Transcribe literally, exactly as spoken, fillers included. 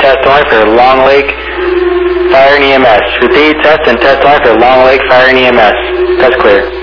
test only for Long Lake Fire and E M S. Repeat, test and test only for Long Lake Fire and E M S. Test clear.